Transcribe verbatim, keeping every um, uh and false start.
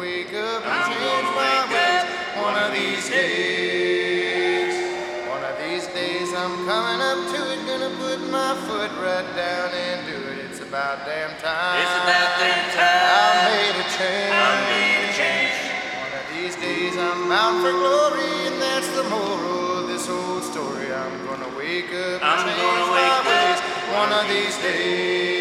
wake up and change my ways. One of these days, one of these days I'm coming up to it. Gonna put my foot right down and do it. It's about damn time. It's about damn time. I made a change. I made a change. One of these days I'm bound for glory, and that's the moral of this old story. I'm gonna wake up and I'm change gonna my wake ways. up One of these days.